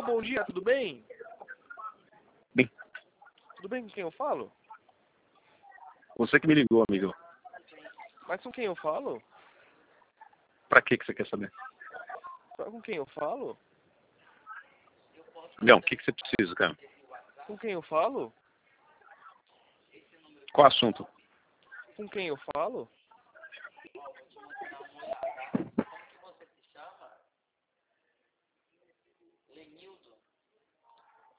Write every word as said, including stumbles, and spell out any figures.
Alô, bom dia, tudo bem? Bem, Tudo bem com quem eu falo? você que me ligou, amigo. Mas com quem eu falo? Pra que que você quer saber? Sabe com quem eu falo? Não, o que que você precisa, cara? Com quem eu falo? Qual assunto? Com quem eu falo?